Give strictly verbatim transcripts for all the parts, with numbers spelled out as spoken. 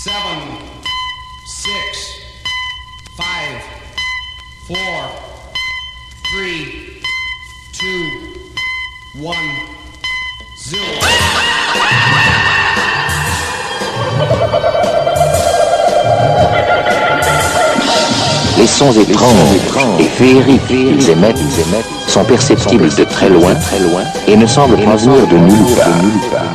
seven, six, five, four, three, two, one, zero. Les sons étranges et féeriques qu'ils émettent sont perceptibles de très loin et ne semblent pas venir de nulle part.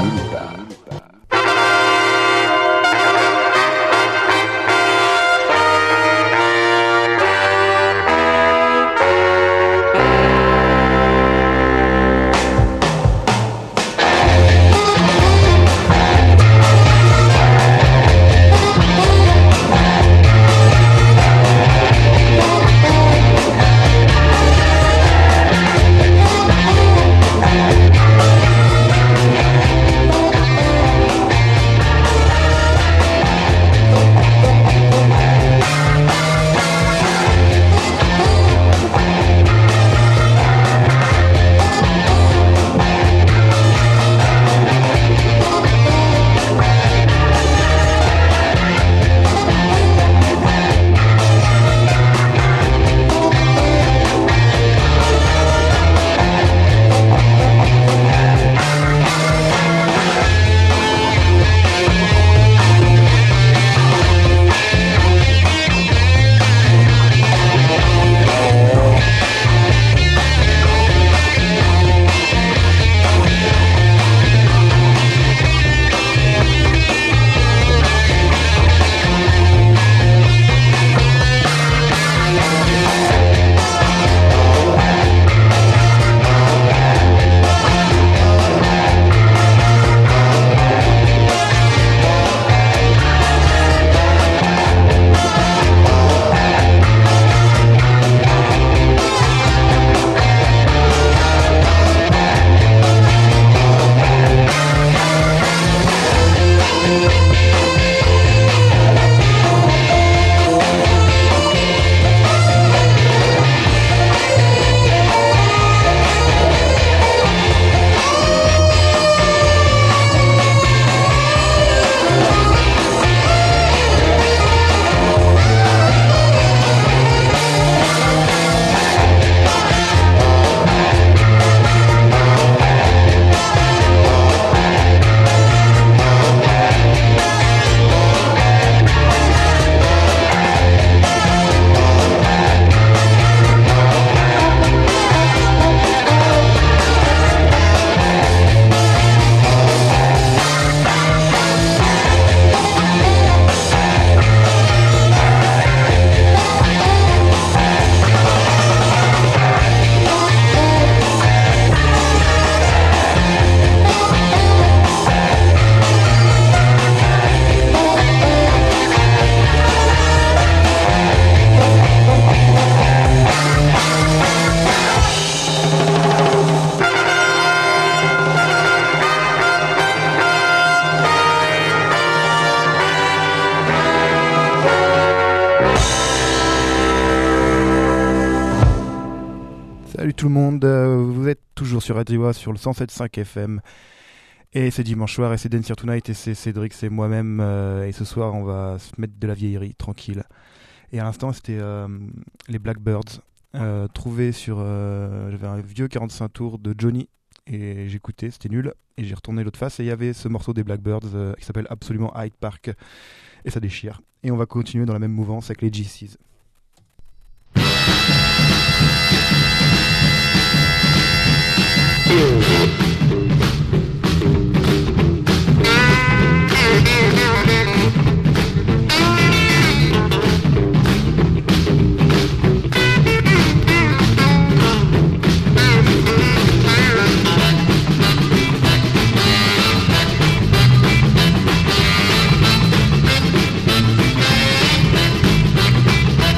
Salut tout le monde, vous êtes toujours sur Radio sur le cent sept virgule cinq F M et c'est dimanche soir et c'est Dance Here Tonight et c'est Cédric, c'est moi-même euh, et ce soir on va se mettre de la vieillerie tranquille. Et à l'instant c'était euh, les Blackbirds euh, trouvés sur euh, j'avais un vieux quarante-cinq tours de Johnny et j'écoutais, c'était nul et j'ai retourné l'autre face et il y avait ce morceau des Blackbirds euh, qui s'appelle absolument Hyde Park et ça déchire. Et on va continuer dans la même mouvance avec les G Cs. We'll be right back.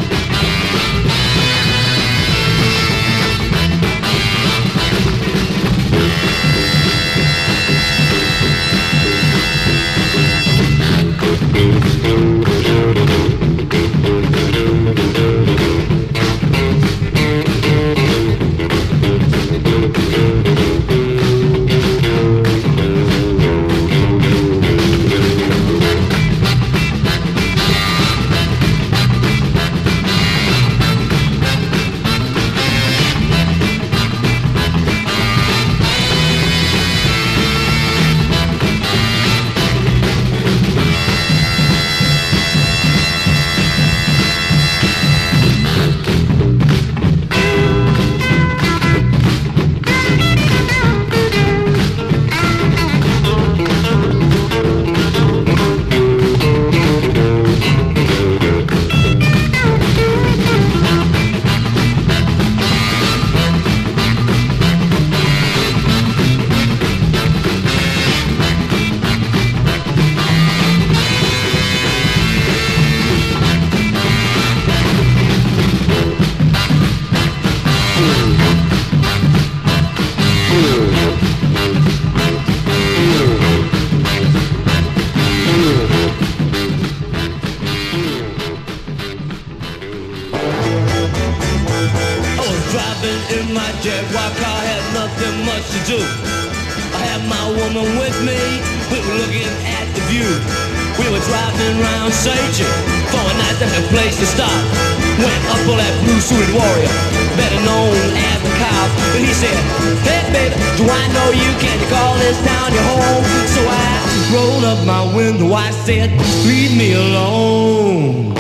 do. I had my woman with me, we were looking at the view. We were driving around searching for a nice different place to stop. Went up for that blue-suited warrior, better known as the cop. But he said, hey baby, do I know you? Can you call this town your home? So I rolled up my window, I said, leave me alone.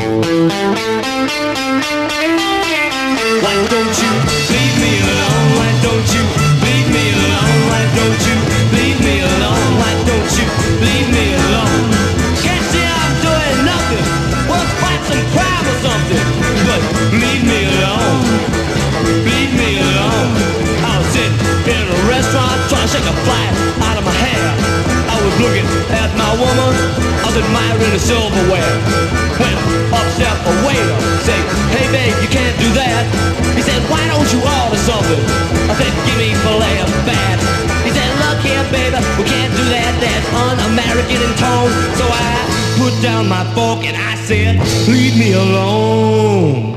Why don't you leave me alone? Why don't you leave me alone? Why don't you leave me alone? Why don't you leave me alone? Can't see I'm doing nothing. Well, fight some crime or something. But leave me alone. Leave me alone. I was sitting in a restaurant trying to shake a fly out of my hair. I was looking at my woman, I was admiring the silverware. When up step a waiter, say, hey babe, you can't do that. He said, why don't you order something? I said, give me filet of fat. He said, look here baby, we can't do that, that's un-American in tone. So I put down my fork and I said, leave me alone.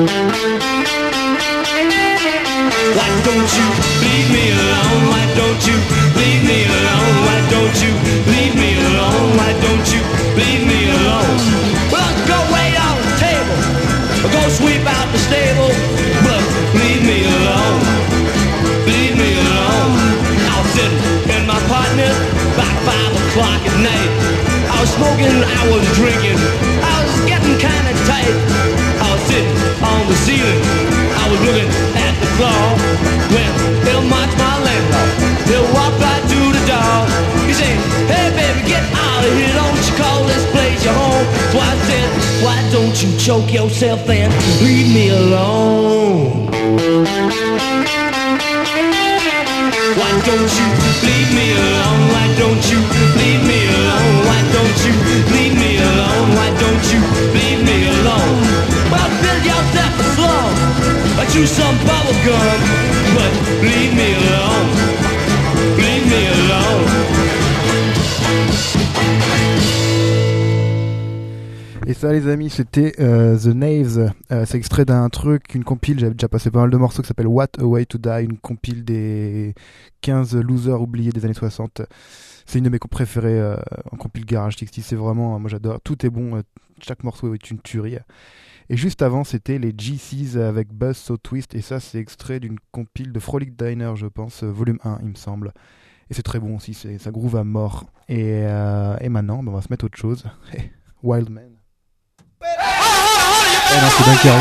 Why don't you leave me alone? Why don't you leave me alone? Why don't you leave me alone? Why don't you leave me alone? Well, go wait on the table, or go sweep out the stable, but leave me alone. Leave me alone. I was sitting in my partner by five o'clock at night. I was smoking, I was drinking, I was getting kind of tight. I was sitting on the ceiling, I was looking at the floor, when he'll march my landlord, he'll walk right through the door. He said, hey baby, get out of here, don't you call this place your home. So I said, why don't you choke yourself and leave me alone? Why don't you leave me alone? Why don't you leave me alone? Why don't you leave me alone? Why don't you leave me alone? Well, build yourself a slum, or chew some bubble gum, but leave me alone. Leave me alone. Et ça les amis, c'était euh, The Knaves, euh, c'est extrait d'un truc, une compile, j'avais déjà passé pas mal de morceaux qui s'appelle What a Way to Die, une compile des quinze losers oubliés des années soixante. C'est une de mes préférées euh, en compile garage sixty, c'est vraiment, moi j'adore, tout est bon, euh, chaque morceau est une tuerie. Et juste avant c'était les G Cs avec Buzz So Twist, et ça c'est extrait d'une compile de Frolic Diner je pense, euh, volume un il me semble. Et c'est très bon aussi, c'est, ça groove à mort. Et, euh, et maintenant bah, on va se mettre autre chose, Wild Man. Eh non, c'est Dunkerque.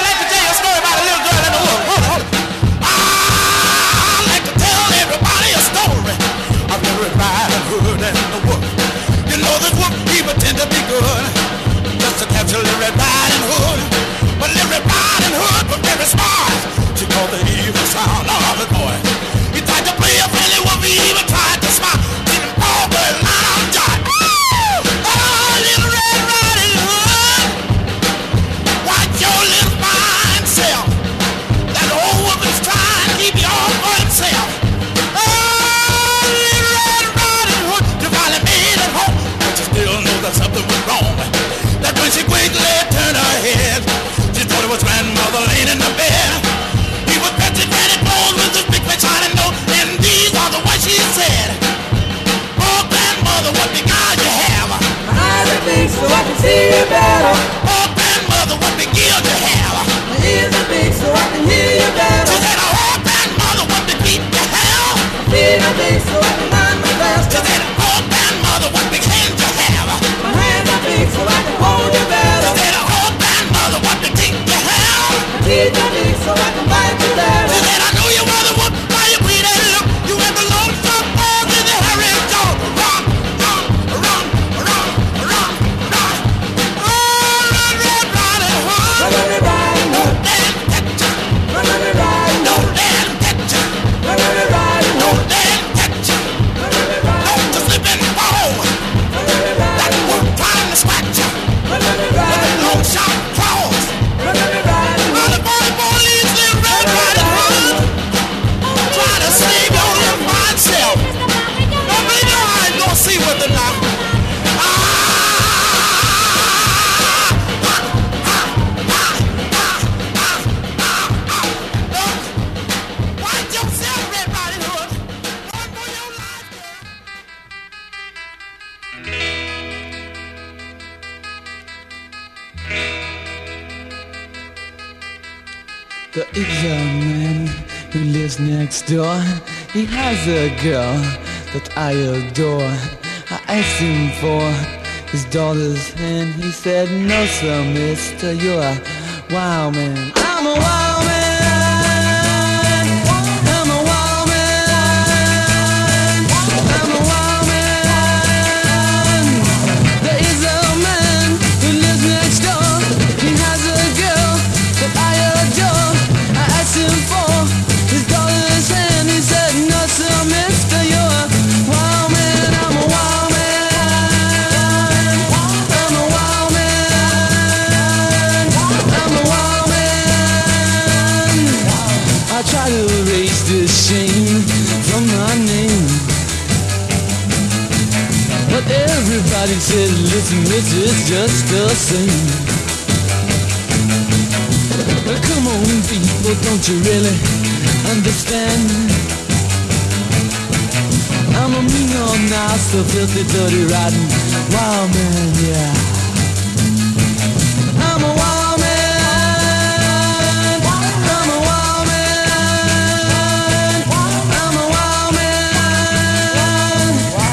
So I can see you better. Oh, grandmother, what big ears you have. My ears are big so I can hear you better. She said, oh, grandmother, what big feet you have. My feet are big so I can run my faster. She said, oh, grandmother, what big hands you have. My hands are big so I can hold you better. She said, oh, grandmother, what big teeth you have. My teeth are big so I can bite you better. She said, I know you were the one by your pretty look. You had the long stuff all in the hurry and go. Run, run, run, run, run, run. Oh, There is a man who lives next door. He has a girl that I adore. I asked him for his daughter's hand. He said, no sir, mister, you're a wild man. I'm a wild man. I'm a wild man. I'm a wild man. There is a man who lives next door. He has a girl that I adore. I asked him for his daughter's hand. He said, no sir, mister, you're a wild man. I'm a wild man. I'm a wild man. I'm a wild man. I try to erase the shame from my name, but everybody says, listen, this is just the same. Well, come on, people, don't you really understand? I'm a mean old nasty, filthy, dirty, rotten wild man, yeah. I'm a wild man. I'm a wild man. I'm a wild man.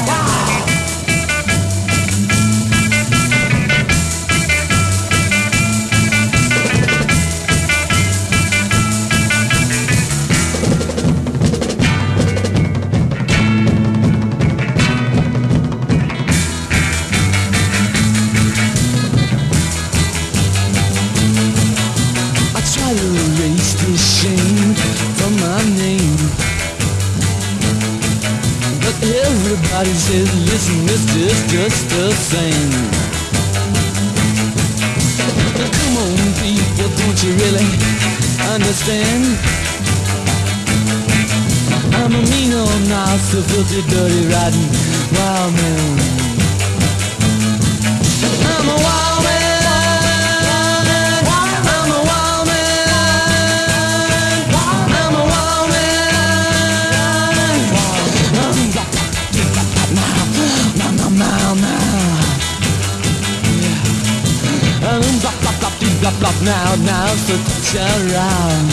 I try to erase the shame from my name, but everybody says, listen, mister, it's just the same. Now come on, people, don't you really understand? I'm a mean old nasty, filthy, dirty, rotten wild man. I'm a wild man. I'm a wild man. I'm a wild man. Now, now, now, now. Yeah. Um, blah, blah, blah, dee, blah, blah, now, now, so touch around.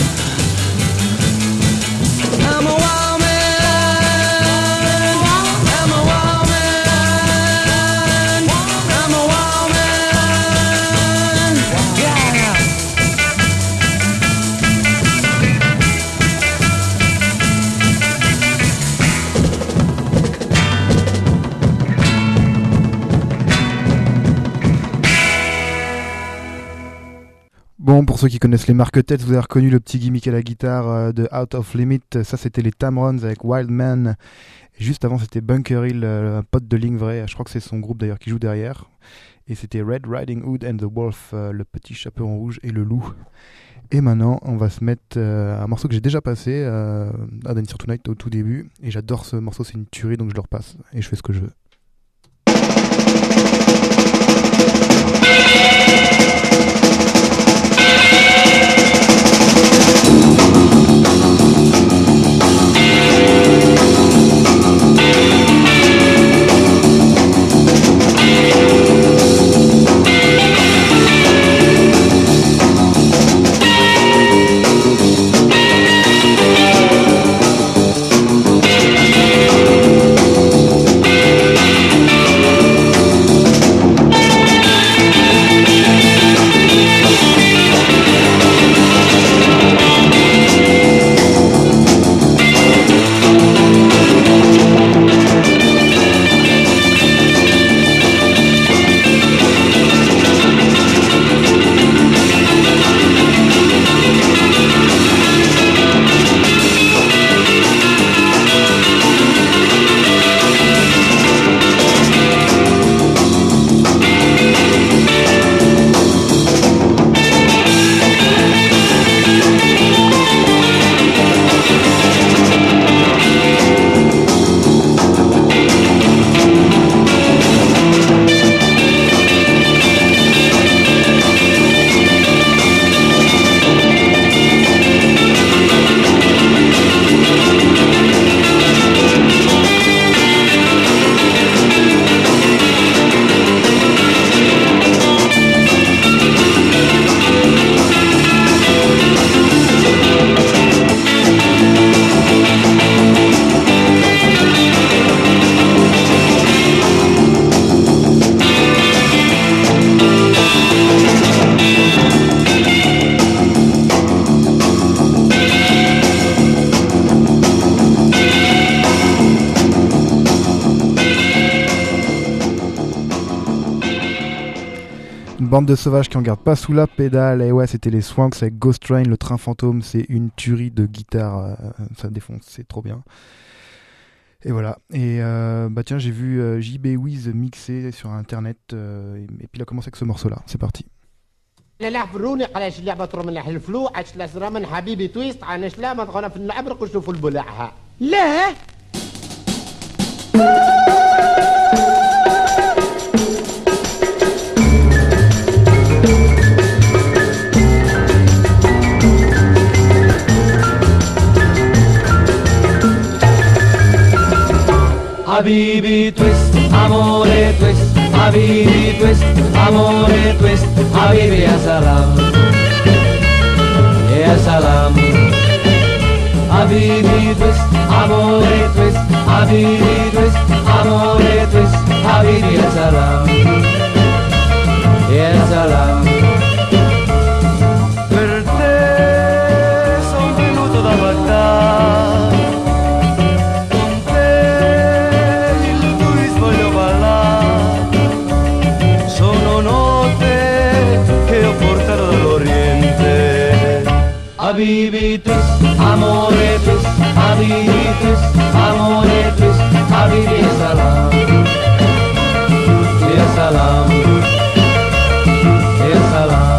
I'm a wild man. I'm a wild man. I'm a wild man. Yeah. Bon, pour ceux qui connaissent les marque-têtes, vous avez reconnu le petit gimmick à la guitare euh, de Out of Limit. Ça, c'était les Tamrons avec Wild Man. Et juste avant, c'était Bunker Hill, euh, un pote de Link Vrai. Je crois que c'est son groupe d'ailleurs qui joue derrière. Et c'était Red Riding Hood and the Wolf, euh, le petit chaperon rouge et le loup. Et maintenant, on va se mettre euh, un morceau que j'ai déjà passé euh, à Dance Tonight au tout début. Et j'adore ce morceau, c'est une tuerie, donc je le repasse. Et je fais ce que je veux. Thank bande de sauvages qui en gardent pas sous la pédale. Et ouais, c'était les Swanks avec Ghost Train, le train fantôme. C'est une tuerie de guitare, euh, ça défonce, c'est trop bien. Et voilà. Et euh, bah tiens, j'ai vu euh, J B Wiz mixer sur internet, euh, et, et puis il a commencé avec ce morceau-là. C'est parti. لا لا فروني قلاش اللعبه ترو من الفلو عاش لا من حبيبي تويست عاناش لا ما تغنى في اللعب رقشوا في البلعها لا حبيبي تويست اموري تويست حبيبي تويست اموري تويست حبيبي يا سلام يا سلام حبيبي تويست اموري تويست حبيبي تويست اموري تويست حبيبي يا سلام يا سلام Per te sono venuto da Baghdad, con te il twist voglio ballare, sono note che ho portato dall'Oriente. Habibi twist, amore twist, habibi twist, amore twist, habibi ya salam, ya salam, ya salam.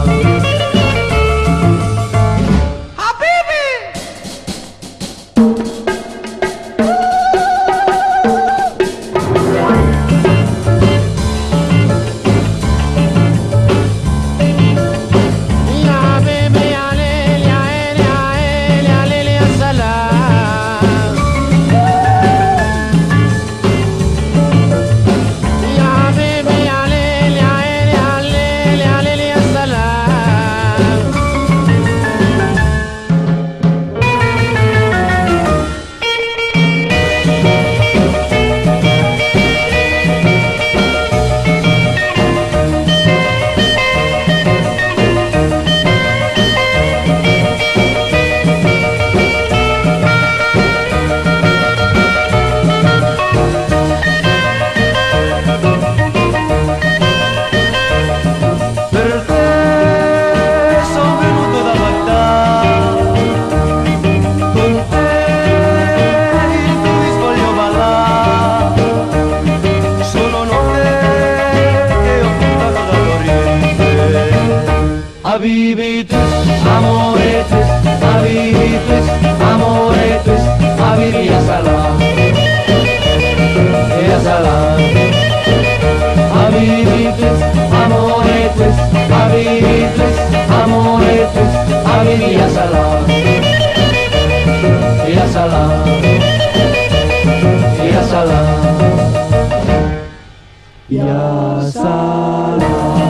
Habibi twist, amore twist, habibi twist, amore twist, habibi ya salam, ya salam. Habibi twist, amore twist, habibi twist, amore twist, habibi ya salam, ya salam, ya salam, ya salam.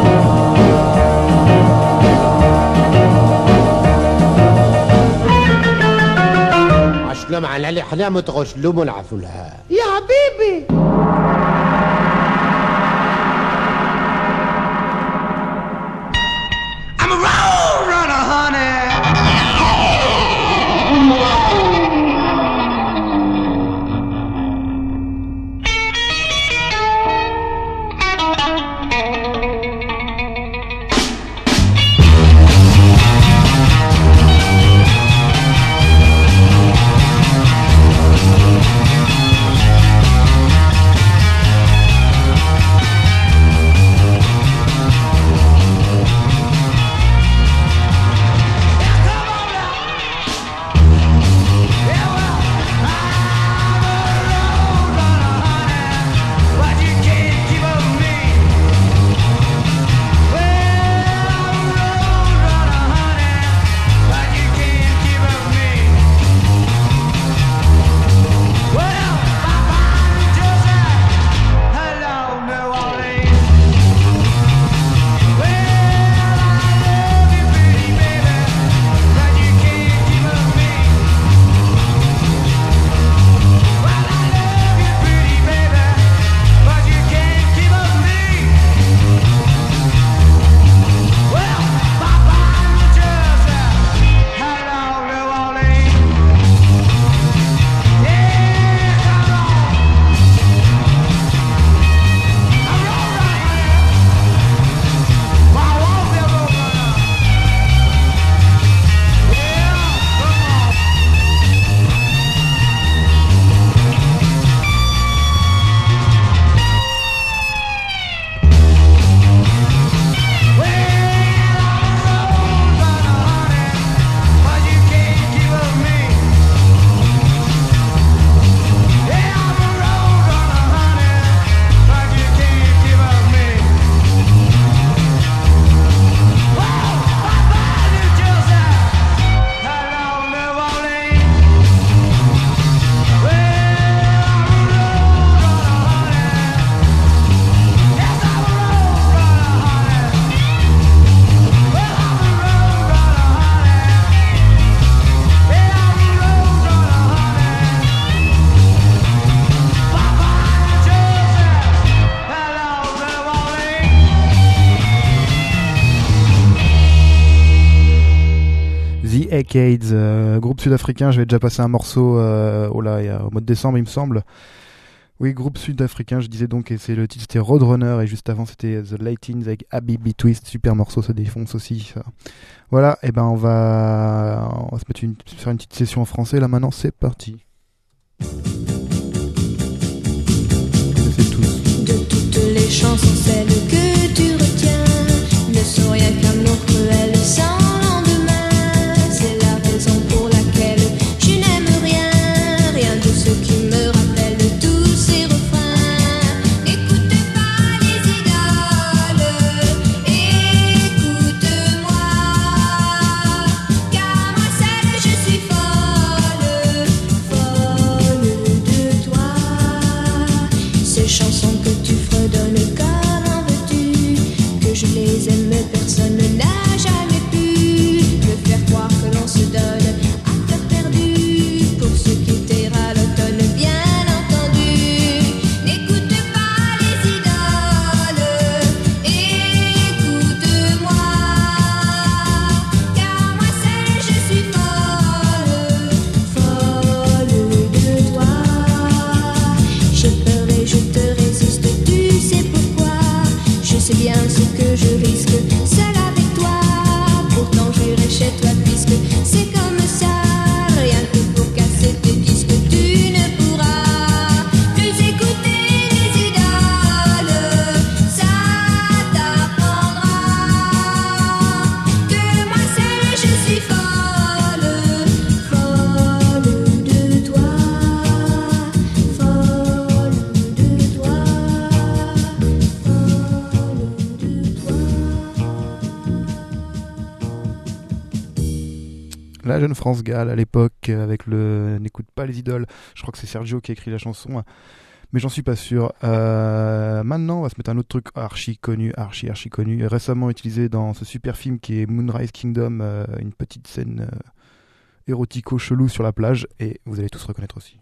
عشنا مع العلي حنا تغشلو ونعرفوا لها يا حبيبي I'm a road runner, honey. Arcades, euh, groupe sud-africain. J'avais déjà passé un morceau euh, oh là, il y a, au mois de décembre, il me semble. Oui, groupe sud-africain, je disais donc, et c'est le titre, c'était Roadrunner, et juste avant c'était The Lightings avec Habibi Twist, super morceau, ça défonce aussi. Ça. Voilà, et ben on va, on va se mettre une, faire une petite session en français. Là maintenant, c'est parti. De toutes les chansons, celle que tu retiens ne sont rien qu'amour cruel sans lendemain. C'est la raison pour laquelle je n'aime rien, rien de ce qui me rappelle tous ces refrains. N'écoutez pas les idoles, écoute-moi, car moi seule je suis folle, folle de toi. Ces chansons que tu fredonnes, comment veux-tu que je les aime? Personne n'a jamais pu me faire croire que l'on se donne à cœur perdu pour se quitter à l'automne, bien entendu. N'écoute pas les idoles, écoute-moi, car moi seule je suis folle, folle de toi. J'ai peur et je te résiste, tu sais pourquoi. Je sais bien ce que je risque, seul avec toi. Pourtant j'irai chez toi puisque c'est comme ça. Rien que pour casser tes disques, tu ne pourras plus écouter les idoles. Ça t'apprendra que moi seule je suis folle, folle de toi, folle de toi, folle de toi. La jeune France Gall à l'époque avec le N'écoute pas les idoles. Je crois que c'est Sergio qui a écrit la chanson, mais j'en suis pas sûr. Euh, maintenant, on va se mettre un autre truc archi connu, archi archi connu, récemment utilisé dans ce super film qui est Moonrise Kingdom, euh, une petite scène euh, érotico chelou sur la plage, et vous allez tous reconnaître aussi.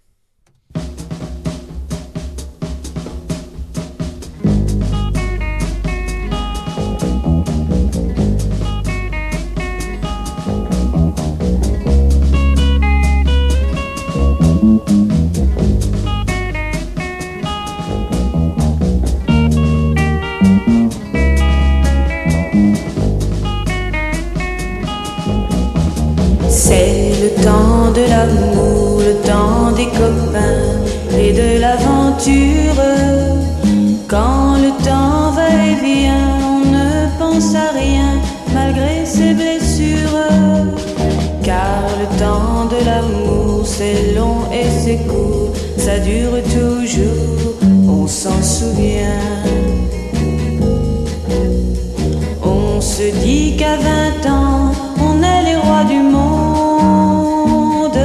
C'est le temps de l'amour, le temps des copains et de l'aventure. Quand le temps va et vient, on ne pense à rien malgré ses blessures. Car le temps de l'amour, c'est long et c'est court, ça dure toujours, on s'en souvient. On se dit qu'à vingt ans, on est les rois du monde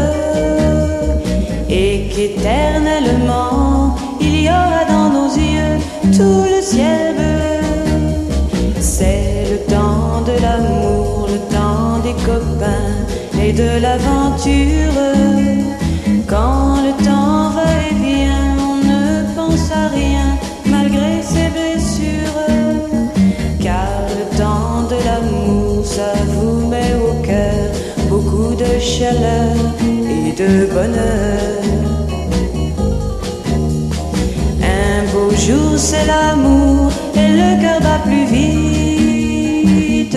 et qu'éternellement, il y aura dans nos yeux tout le ciel bleu. C'est le temps de l'amour, le temps des copains et de l'aventure. Quand le temps va et vient, on ne pense à rien malgré ses blessures. Car le temps de l'amour, ça vous met au cœur beaucoup de chaleur et de bonheur. Un beau jour c'est l'amour et le cœur bat plus vite.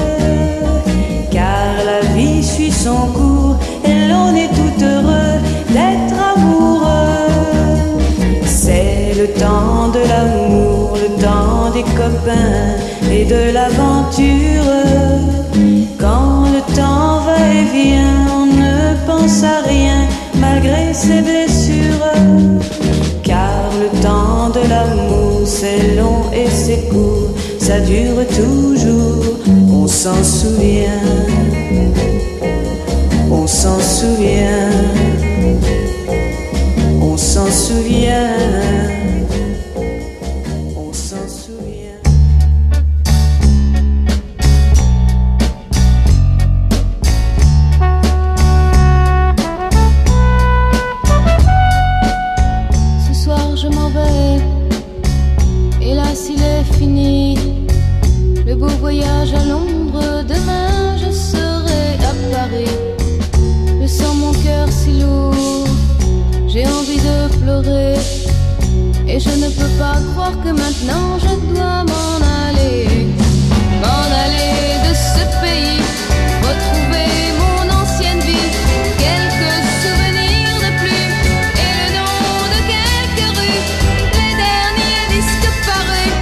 Car la vie suit son cours et l'on est tout heureux d'être amoureux. C'est le temps de l'amour, le temps des copains et de l'aventure. Quand le temps va et vient, on ne pense à rien malgré ses blessures. Car le temps de l'amour, c'est long et c'est court, ça dure toujours, on s'en souvient. On s'en souvient. On s'en souvient. On s'en souvient. Ce soir je m'en vais, hélas il est fini. Le beau voyage à Londres, demain je serai à Paris. que maintenant je dois m'en aller, m'en aller de ce pays, retrouver mon ancienne vie, quelques souvenirs de plus et le nom de quelques rues, les derniers disques parus.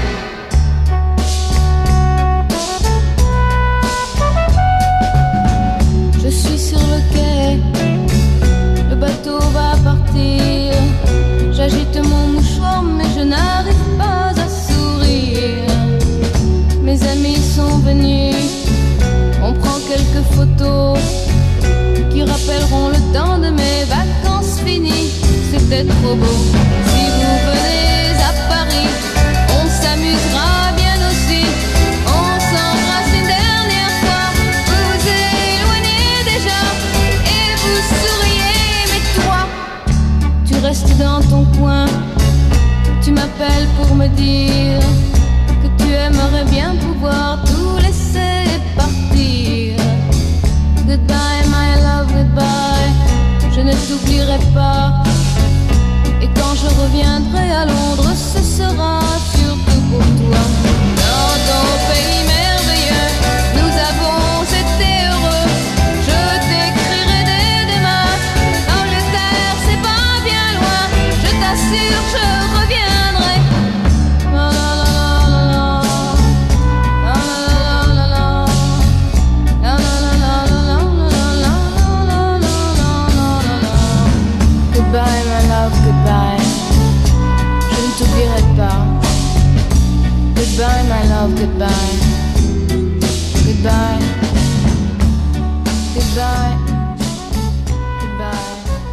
Je suis sur le quai, le bateau va partir, j'agite mon mouchoir mais je n'arrive pas à sourire. Mes amis sont venus, on prend quelques photos qui rappelleront le temps de mes vacances finies. C'était trop beau. Si vous venez à Paris, on s'amusera bien aussi. On s'embrasse une dernière fois, vous vous éloignez déjà et vous souriez. Mais toi, tu restes dans ton coin, tu m'appelles pour me dire que tu aimerais bien pouvoir tout laisser partir. Goodbye my love, goodbye, je ne t'oublierai pas. Et quand je reviendrai à Londres, ce sera surtout pour toi. Dans ton pays merveilleux, nous avons été heureux. Je t'écrirai dès demain, Angleterre c'est pas bien loin. Je t'assure, je reviendrai. La la la la la. La la la la la. La la la la la la la la la la. Goodbye my love, goodbye, je ne t'oublierai pas. Goodbye my love, goodbye. Goodbye. Goodbye. Goodbye.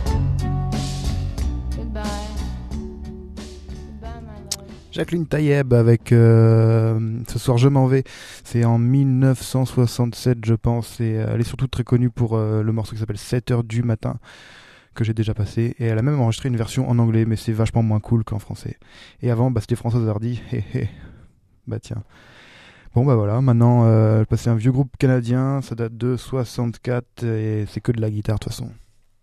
Goodbye. Goodbye my love. Jacqueline Tayeb avec euh, Ce soir je m'en vais. C'est en dix-neuf cent soixante-sept je pense, et elle est surtout très connue pour euh, le morceau qui s'appelle sept heures du matin, que j'ai déjà passé, et elle a même enregistré une version en anglais, mais c'est vachement moins cool qu'en français. Et avant, bah, c'était Françoise Hardy, hé hé, bah tiens. Bon bah voilà, maintenant, euh, passer un vieux groupe canadien, ça date de soixante-quatre, et c'est que de la guitare de toute façon.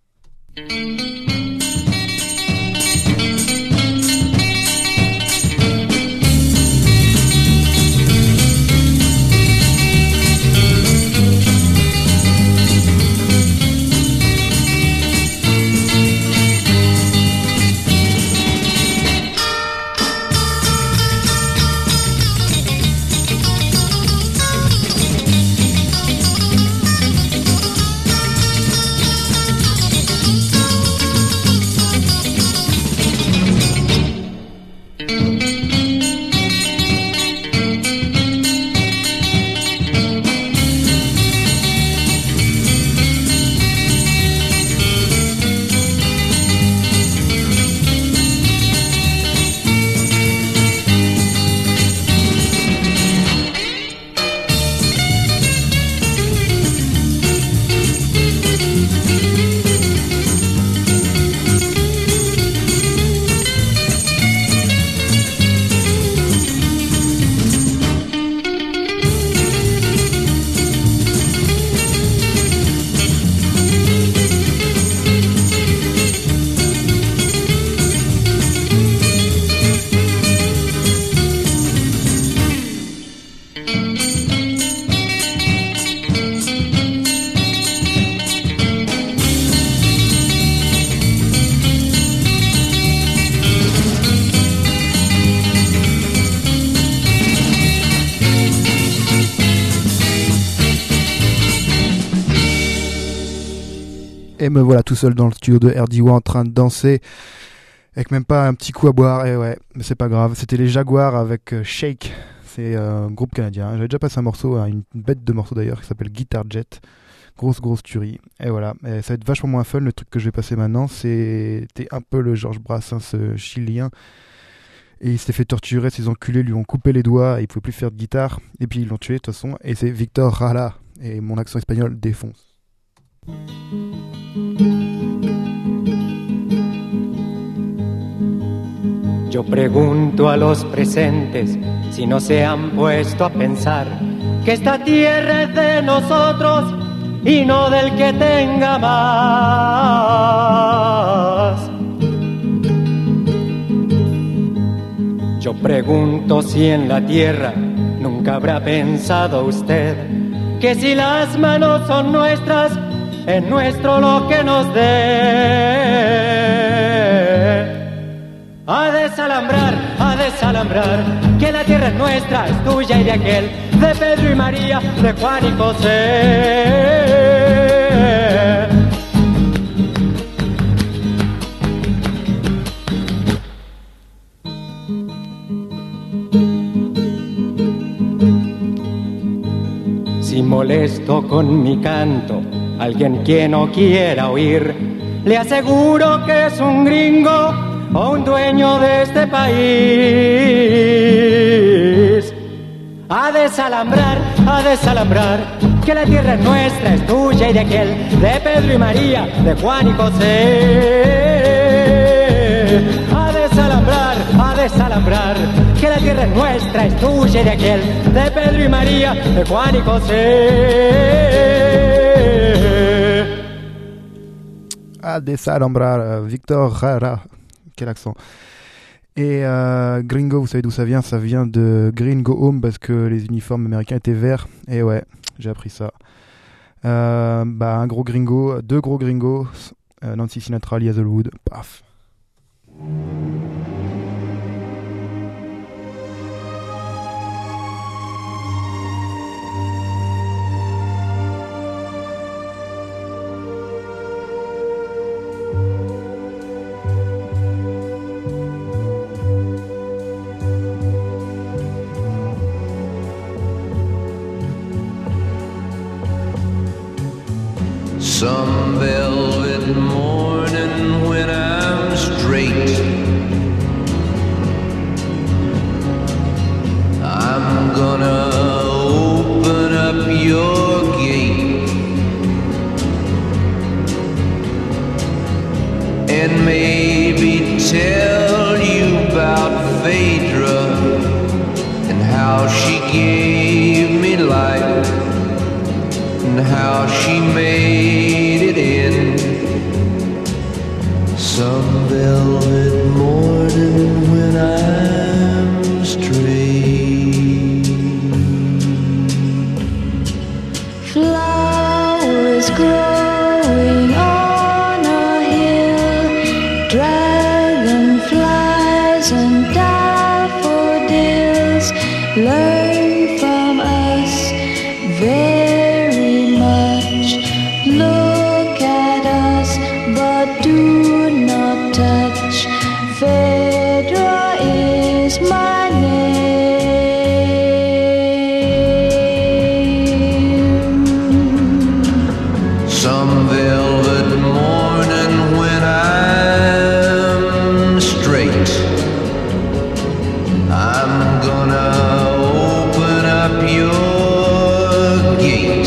Et me voilà tout seul dans le studio de R D O en train de danser, avec même pas un petit coup à boire, et ouais, mais c'est pas grave. C'était les Jaguars avec euh, Shake, c'est euh, un groupe canadien. J'avais déjà passé un morceau, hein, une bête de morceau d'ailleurs, qui s'appelle Guitar Jet. Grosse, grosse tuerie. Et voilà, et ça va être vachement moins fun. Le truc que je vais passer maintenant, c'était un peu le Georges Brassens euh, chilien. Et il s'est fait torturer, ces enculés lui ont coupé les doigts, et il pouvait plus faire de guitare, et puis ils l'ont tué de toute façon, et c'est Victor Rala, et mon accent espagnol défonce. Yo pregunto a los presentes si no se han puesto a pensar que esta tierra es de nosotros y no del que tenga más. Yo Yo pregunto si en la tierra nunca habrá pensado usted que si las manos son nuestras, es nuestro lo que nos dé. A desalambrar, a desalambrar, que la tierra es nuestra, es tuya y de aquel, de Pedro y María, de Juan y José. Si molesto con mi canto alguien que no quiera oír, le aseguro que es un gringo o un dueño de este país. A desalambrar, a desalambrar, que la tierra es nuestra, es tuya y de aquel, de Pedro y María, de Juan y José. A desalambrar, a desalambrar, que la tierra es nuestra, es tuya y de aquel, de Pedro y María, de Juan y José. À desalambrar, euh, Victor Jara. Quel accent. Et euh, Gringo, vous savez d'où ça vient? Ça vient de Green Go Home parce que les uniformes américains étaient verts. Et ouais, j'ai appris ça. Euh, bah, un gros gringo, deux gros gringos, euh, Nancy Sinatra, Lee Hazelwood, paf. Some velvet morning when I'm straight, I'm gonna open up your gate and maybe tell you about Phaedra and how she gave me life and how she made it in some velvet morning when I'm straight. Flowers growing on a hill, dragonflies and daffodils, learn from us very much. Look at us, but do not touch. Phaedra is my name. Some velvet morning when I'm straight, I'm gonna open up your gate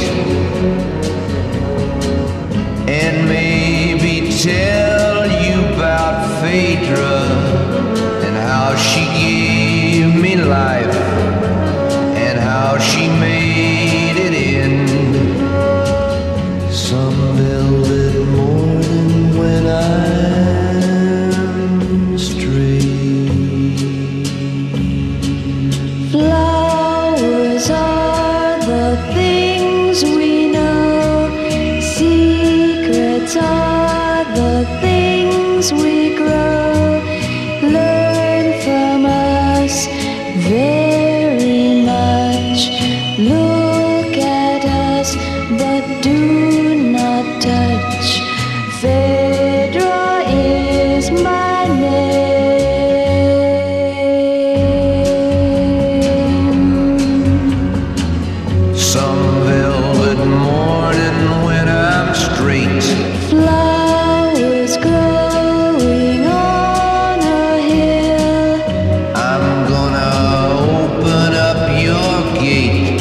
and maybe tell you about Phaedra and how she gave me life and how she made it in some velvet morning when I'm straight. Flowers are the things we know, secrets are the things we grow. Learn from us very much. Look at us, but do not touch. Phaedra is my name. Some velvet morning when I'm straight, Flowers growing on a hill, I'm gonna open up your gate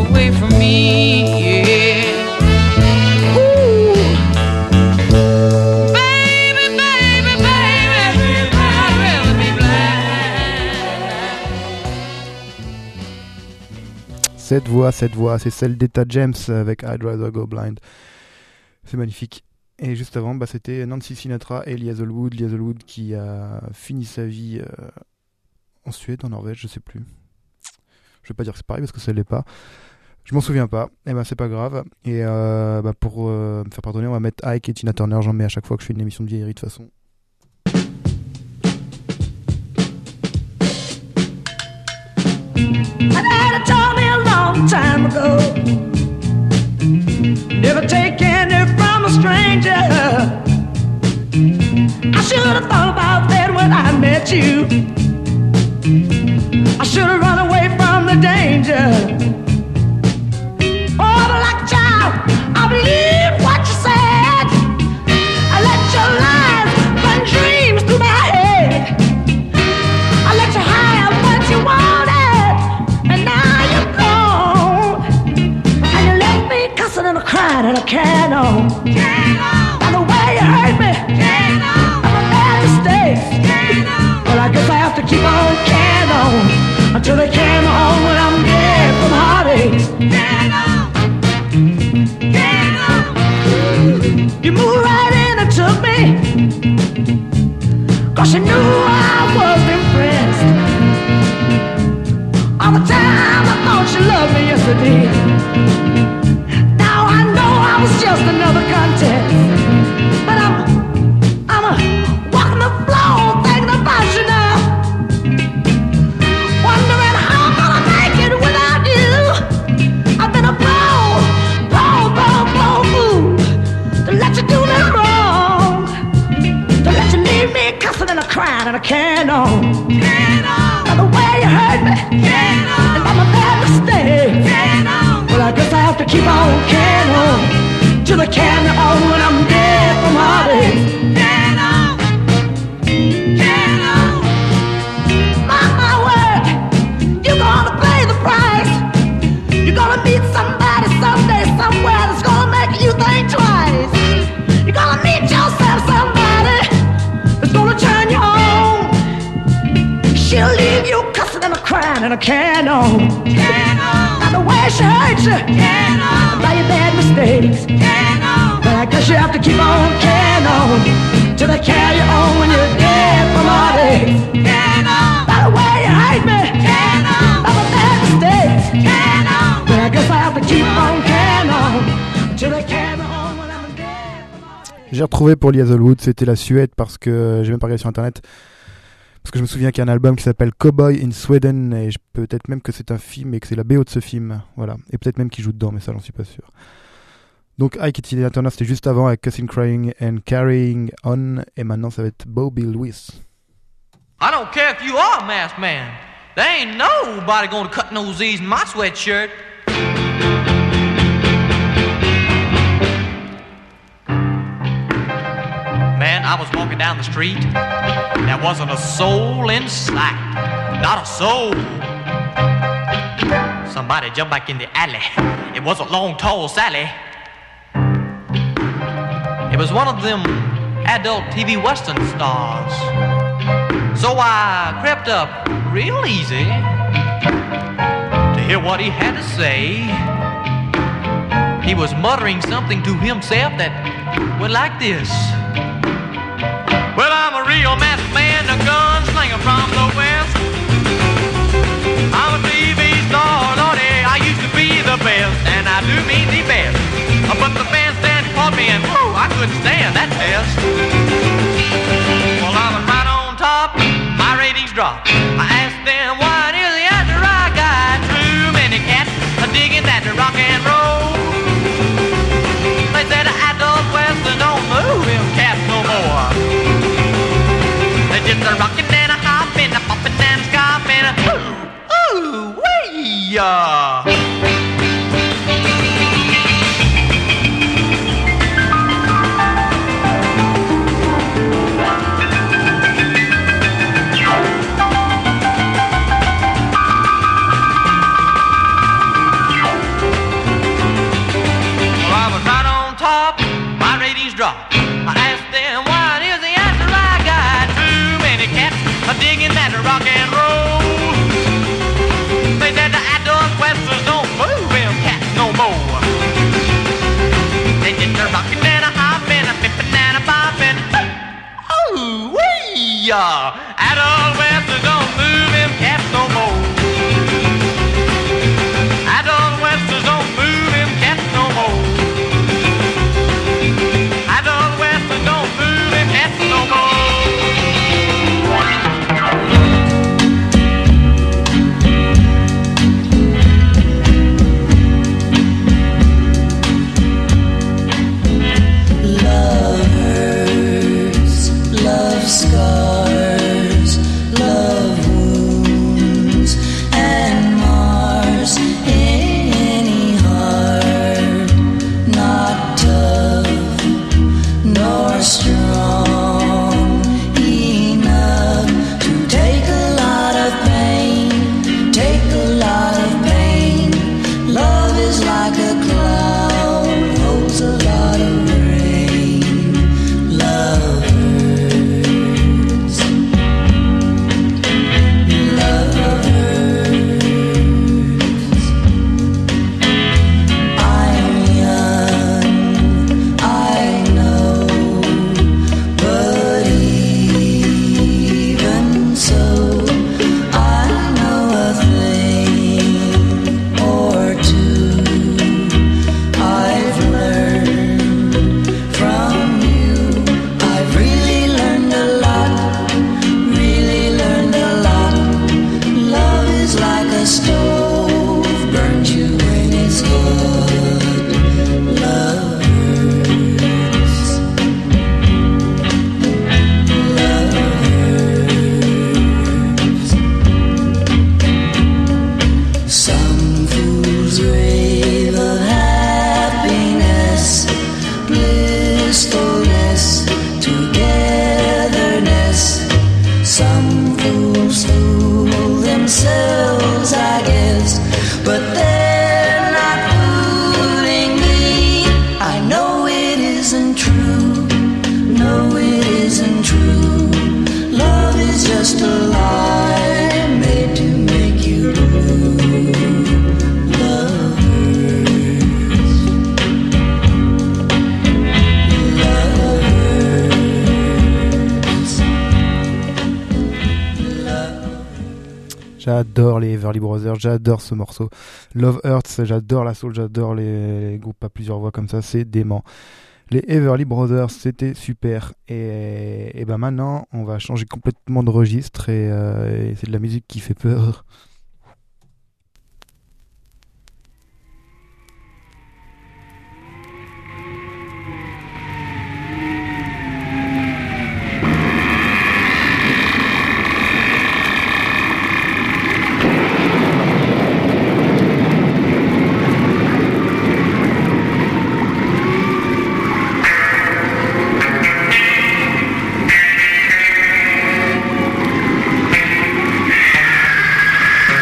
away from me, yeah. Ooh. Baby, baby, baby, I'd rather be blind. Cette voix, cette voix, c'est celle d'Etta James avec I'd Rather Go Blind. C'est magnifique. Et juste avant, bah, c'était Nancy Sinatra et Lee Hazelwood. Lee Hazelwood qui a fini sa vie euh, en Suède, en Norvège, je sais plus. Je vais pas dire que c'est pareil parce que ça l'est pas. Je m'en souviens pas. Et ben c'est pas grave. Et euh, bah, pour euh, me faire pardonner, on va mettre Ike et Tina Turner. J'en mets à chaque fois que je fais une émission de vieillerie de toute façon. My daddy told me a long time ago, never take any from a stranger. I should have thought about that when I met you. I should have run away from the danger. Oh, but like a child, I believed what you said. I let your lies run dreams through my head. I let you have what you wanted, and now you're gone. And you left me cussing and crying and I can't on. By the way you hurt me, I'm a bad mistake. Well, I guess I have to keep on carrying on until they carry me home when I'm dead from heartaches. You moved right in and took me, 'cause you knew I was impressed. All the time I thought you loved me, yes I did. Now I know I was just another contest, but I'm, I'm a walking the floor thinking about you now, wondering how I'm gonna make it without you. I've been a blow, blow, blow, blow fool to let you do me wrong, to let you leave me cussing and a crying and I can't on. By the way you hurt me, and by my bad mistake. Well, I guess I have to keep on carrying on till they carry me on when I'm dead from heartache. Mark my word, you're gonna pay the price. You're gonna meet somebody someday, somewhere that's gonna make you think twice. You're gonna meet yourself somebody that's gonna turn you on. She'll leave you cussing and a crying and a can on. By the way she hurts you, and by your bad mistakes. But I guess you have to keep on carrying on till they carry you on when you're dead from heartache. By the way you hurt me, by my bad mistakes. But I guess I have to keep on carrying on till they carry me on when I'm dead. J'ai retrouvé pour Lee Hazelwood, c'était la Suède parce que j'ai même pas regardé sur internet. Parce que je me souviens qu'il y a un album qui s'appelle Cowboy in Sweden, et je- peut-être même que c'est un film et que c'est la B O de ce film. Voilà. Et peut-être même qu'il joue dedans, mais ça j'en suis pas sûr. Donc Ike et Tina Turner, c'était juste avant avec Cussing, Crying and Carrying On, et maintenant ça va être Bobby Lewis. I don't care if you are a masked man. There ain't nobody gonna cut no Z's in my sweatshirt. Man, I was walking down the street. There wasn't a soul in sight. Not a soul. Somebody jumped back in the alley. It wasn't Long Tall Sally. It was one of them adult T V Western stars. So I crept up real easy to hear what he had to say. He was muttering something to himself that went like this. Well, I'm a real masked man, a gunslinger from the West. I'm a T V star, Lordy, I used to be the best, and I do mean the best. But the bandstand caught me and, whoa, I couldn't stand that test. Well, I was right on top, my ratings dropped. I asked them, why is the answer I got? Too many cats are digging that rock and roll. They said adult Western don't move them cats no more. They just a rockin' and a hoppin', a poppin' and a scoffin', a ooh, ooh, wee, uh. had to rock and roll. They said the adult westers don't move them cats no more. They did the rockin' and a hoppin', a pippin' and a boppin'. Oh, wee! Adult westers don't move them cats no more. Adult westers don't move them cats no more. Adult westers don't move them cats no more. Love hurts, love scars, love wounds and mars any heart not tough nor strong enough to take a lot of pain, take a lot of pain. Love is like a cloud, holds a lot of rain. Love hurts. Love hurts. I'm young, I know, but even so, I know a thing or two. I've learned from you. I've really learned a lot, really learned a lot. Love is like a stove, burns you when it's good. Love hurts. Love hurts. Some fools rave of happiness, blissfulness, togetherness. Some fools fool themselves, I guess, but they're not fooling me. I know it isn't true. No, it isn't true. Love is just a lie made to make you blue. Love hurts. Love hurts. Love. J'adore les Everly Brothers, j'adore ce morceau. Love Hurts, j'adore la soul, j'adore les, les groupes à plusieurs voix comme ça, c'est dément. Les Everly Brothers, c'était super. Et, et ben maintenant, on va changer complètement de registre et, euh, et c'est de la musique qui fait peur. Thank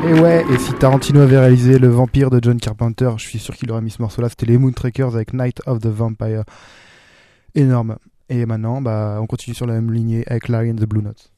Et ouais, et si Tarantino avait réalisé Le Vampire de John Carpenter, je suis sûr qu'il aurait mis ce morceau-là. C'était les Moontrackers avec Night of the Vampire. Énorme. Et maintenant, bah, on continue sur la même lignée avec Larry and the Blue Notes.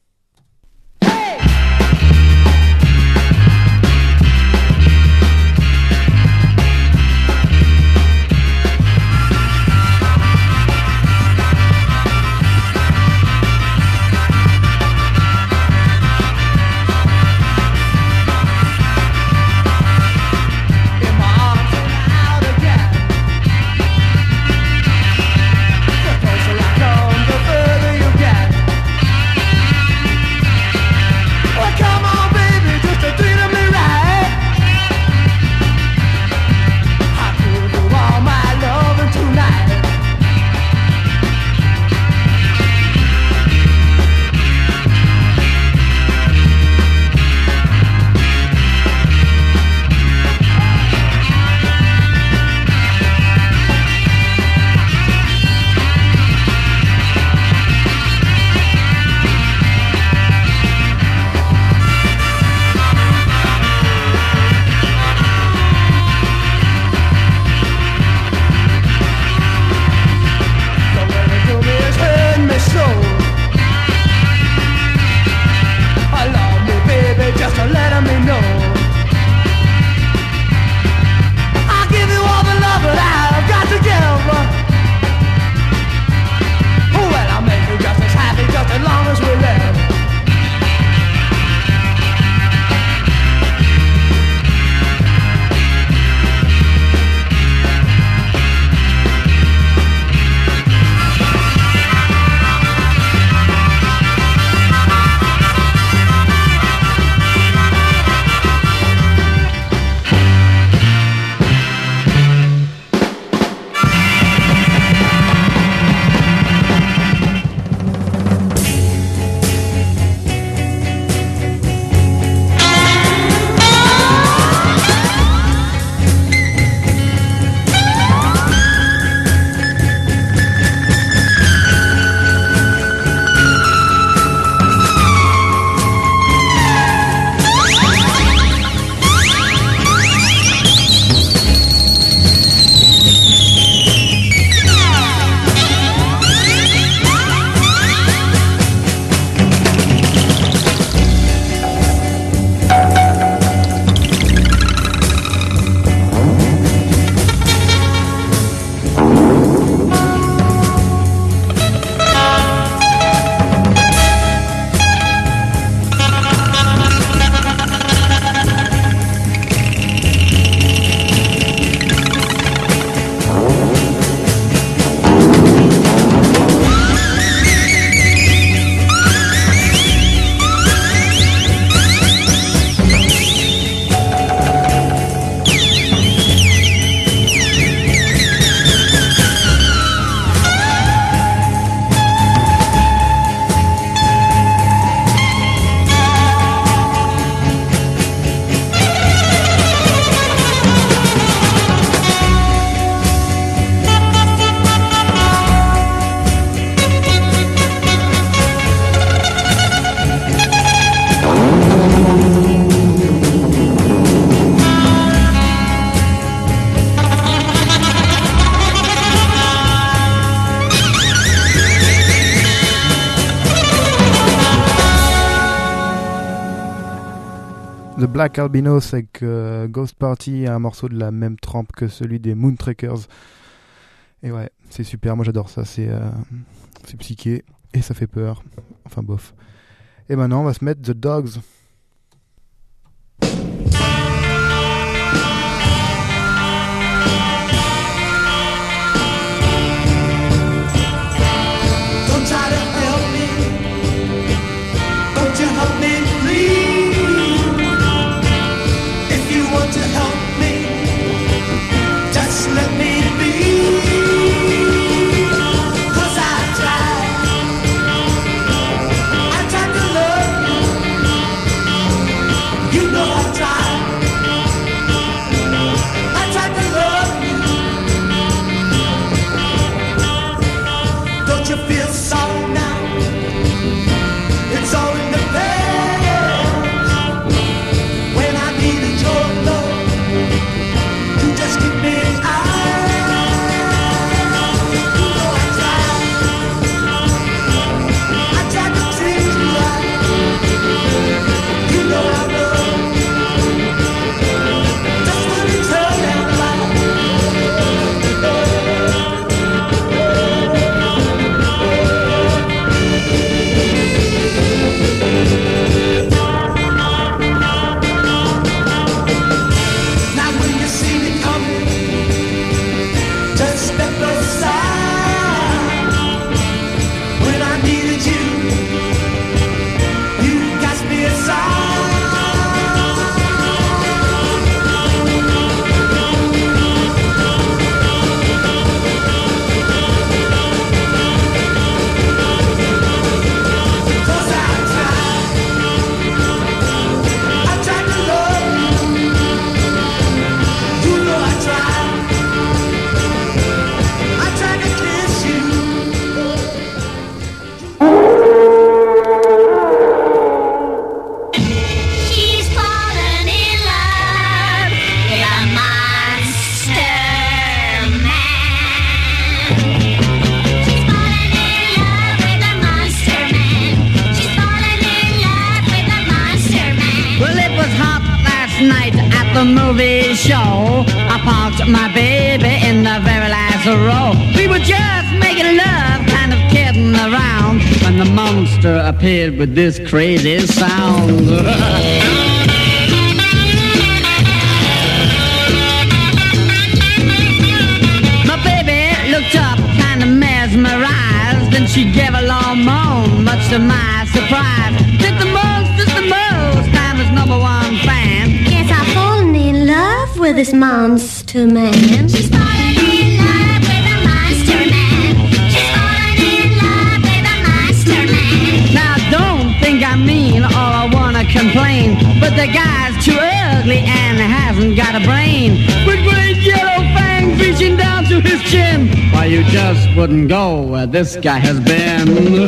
The Black Albinos avec euh, Ghost Party, un morceau de la même trempe que celui des Moontrackers. Et ouais, c'est super, moi j'adore ça, c'est, euh, c'est psyché et ça fait peur. Enfin bof. Et maintenant on va se mettre The Dogs. Don't try to help me. Don't you help me, please. If you want to help me, just let me be. 'Cause I tried. I tried to love you. the movie show. I parked my baby in the very last row. We were just making love, kind of kidding around, when the monster appeared with this crazy sound. My baby looked up, kind of mesmerized, and she gave a long moan, much to my surprise. Did the monster's the most, I'm his number one fan. Yes, I've fallen in love with this monster man. She's fallen in love with a monster man. She's fallen in love with a monster man. Now don't think I mean or I wanna complain, but the guy's too ugly and hasn't got a brain. With great yellow fangs reaching down to his chin. Why, you just wouldn't go where this guy has been.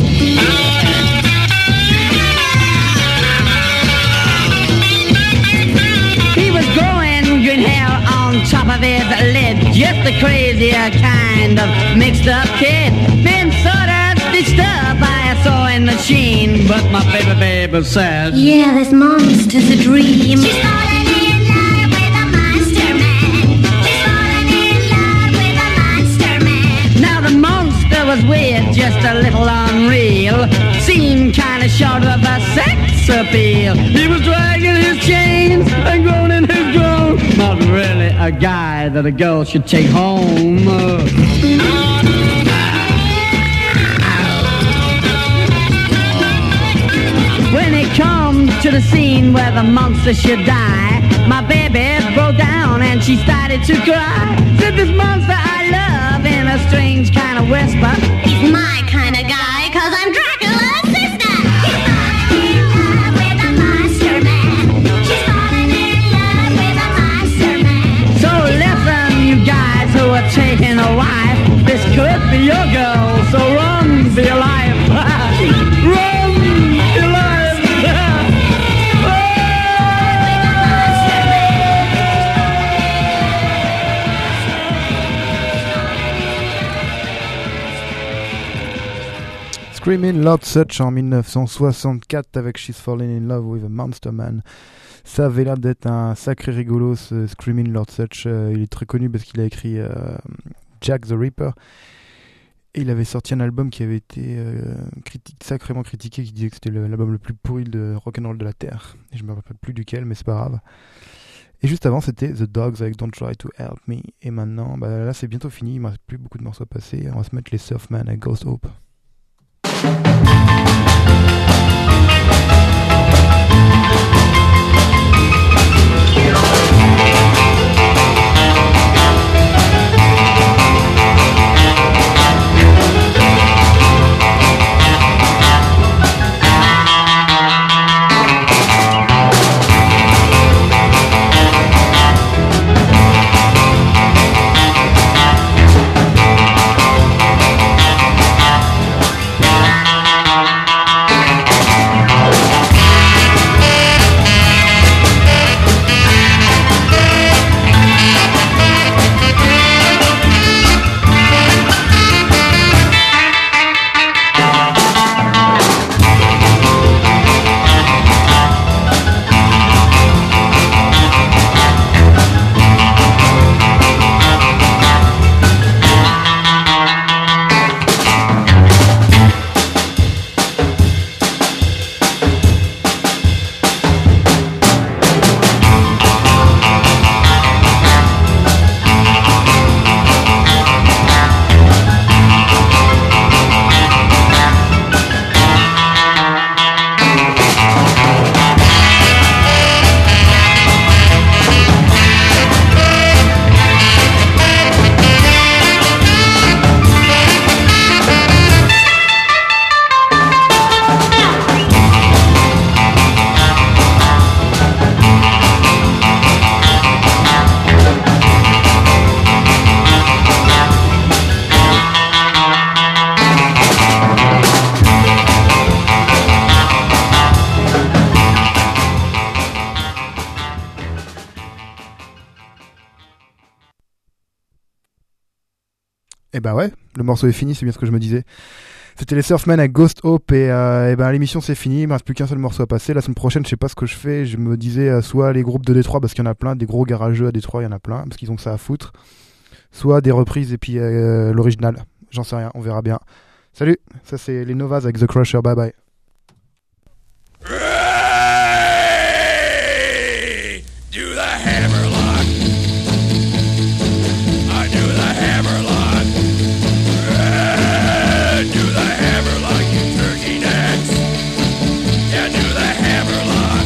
He was growing green hair on top of his lid, just a crazier kind of mixed up kid. Been sort of stitched up by a sewing machine, but my baby baby said, Yeah, this monster's a dream. She's fallen in love with a monster man. She's fallen in love with a monster man. Now the monster was weird, just a little unreal. Seemed kinda short of a sex appeal. He was dragging his chains and groaning his groan. Not really a guy that a girl should take home. When it comes to the scene where the monster should die, my baby broke down and she started to cry. Said, this monster I love, in a strange kind of whisper, He's my kind of guy, cause I'm Dracula's sister. She's fallen in love with a monster man. She's fallen in love with a monster man. so listen, you guys who are taking a wife, this could be your girl, so run for your life. Run for your life. Screaming Lord Sutch en dix-neuf cent soixante-quatre avec She's Fallen in Love with a Monster Man. Ça avait l'air d'être un sacré rigolo, ce Screaming Lord Sutch. Euh, il est très connu parce qu'il a écrit euh, Jack the Ripper. Et il avait sorti un album qui avait été euh, critique, sacrément critiqué, qui disait que c'était le, l'album le plus pourri de rock'n'roll de la Terre. Et je me rappelle plus duquel, mais c'est pas grave. Et juste avant, c'était The Dogs avec Don't Try to Help Me. Et maintenant, bah, là c'est bientôt fini, il ne reste plus beaucoup de morceaux à passer. On va se mettre les Surfman avec Ghost Hope. Et bah ouais, le morceau est fini, c'est bien ce que je me disais. C'était les Surfmen avec Ghost Hope et, euh, et ben l'émission c'est fini, il me reste plus qu'un seul morceau à passer. La semaine prochaine je sais pas ce que je fais, je me disais euh, soit les groupes de Détroit parce qu'il y en a plein, des gros garageux à Détroit il y en a plein parce qu'ils ont que ça à foutre, soit des reprises et puis euh, l'original, j'en sais rien, on verra bien. Salut, ça c'est les Novas avec The Crusher, bye bye. Do the hammerlock. I do the hammerlock. Uh, do the hammerlock, you turkey necks. Yeah, do the hammerlock.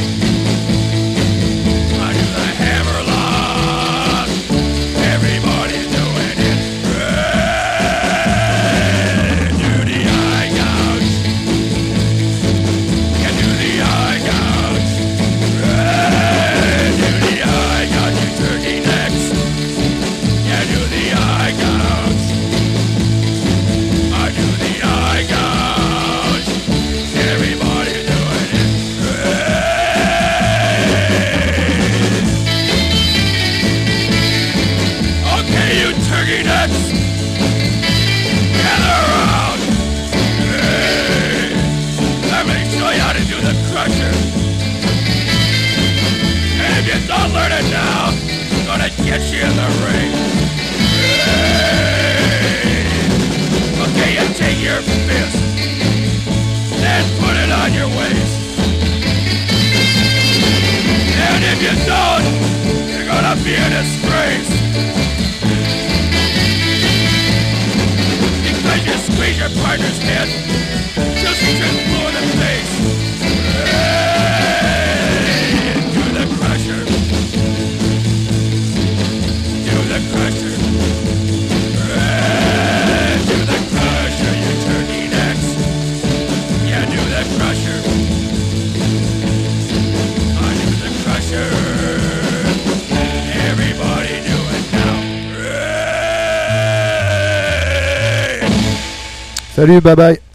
I do the hammerlock. Everybody's doing it. Uh, do the eye gouge. Yeah, do the eye gouge. Uh, turkey necks. Yeah, do the eye gouge. I do the eye gouge. Everybody doing it. Okay, you turkey necks. Gather around. Hey, let me show you how to do the crusher. And if you don't learn it now, gonna get you in the ring. Hey. Okay, you take your fist, then put it on your waist. And if you don't, you're gonna be a disgrace. Because you squeeze your partner's head, just just blue in the face. Hey. Do the crusher. Do the crusher. Uh, do the crusher, you turkey necks. Yeah, do the crusher. I do the crusher. Everybody do it now. Salut, bye bye.